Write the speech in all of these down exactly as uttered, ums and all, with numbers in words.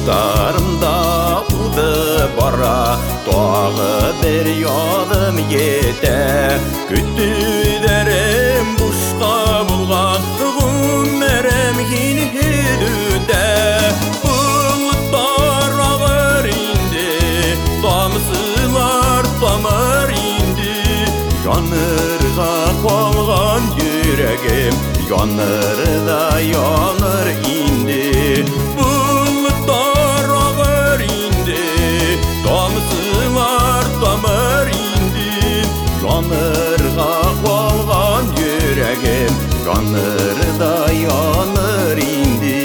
Başlarımda udı bara, dağı bir yadım yete. Küttülerim buşka bulgan, gümmerem yini hüdüde. Bulutlar ağır indi, damsılar damar indi. Yanırga kalgan yüreğim, yanır da yanır indi. Bulutlar ağır indi, damsılar damar indi. Yanırga kalgan yüreğim, yanır da yanır indi.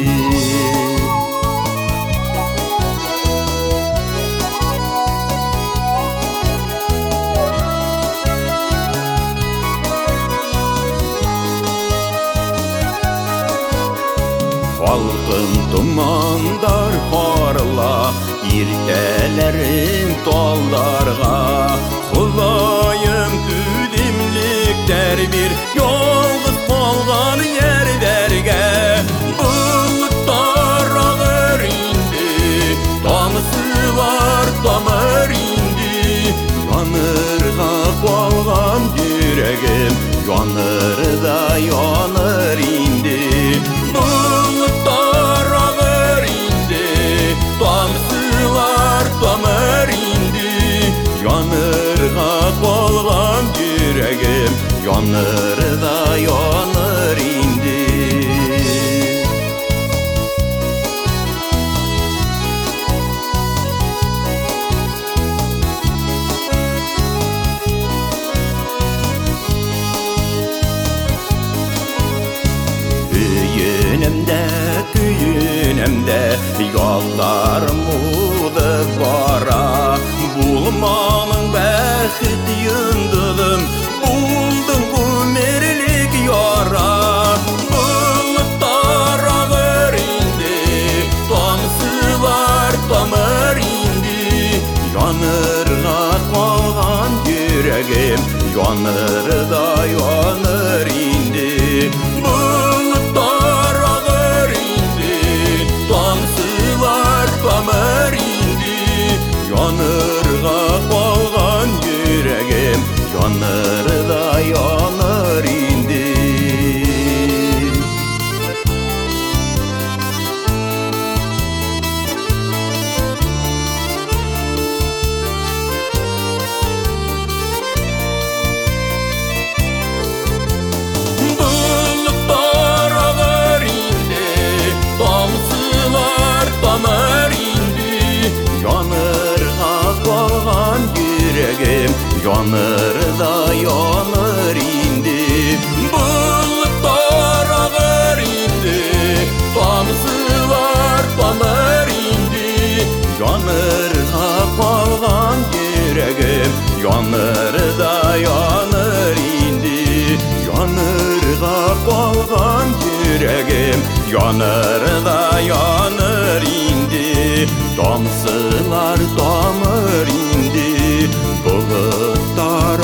Halkın dumandar harla, irtelerin dallarga. Kulayım güdimlikler bir yolguz kalgan yerlerge. Bulutlar ağır indi, damsılar damar indi. Yanırga kalgan yüreğim, yanır da yanır indi. Bulutlar ağır indi, damsılar damar indi. Yanırga kalgan yüreğim, yanır da yanır indi. Köyünemde, köyünemde yollarım udı bara. Bulmamın bəxit yındılım, buldum bu merlik yara. Bulutlar ağır indi, damsılar damar indi. Yanırga kalgan yüreğim, yanır da yanır indi. Bulutlar ağır indi, damsılar damar indi. Yanırga kalgan yüreğim, yanır da yanır indi. Bulutlar ağır indi, damsılar damar indi. Yanırga kalgan yüreğim, yanır da yanır indi. Bulutlar ağır indi, damsılar damar indi. Yanırga kalgan yüreğim, yanır da yanır indi. Yanırga kalgan yüreğim, yanır da yanır indi. Damsılar damar indi, bulutlar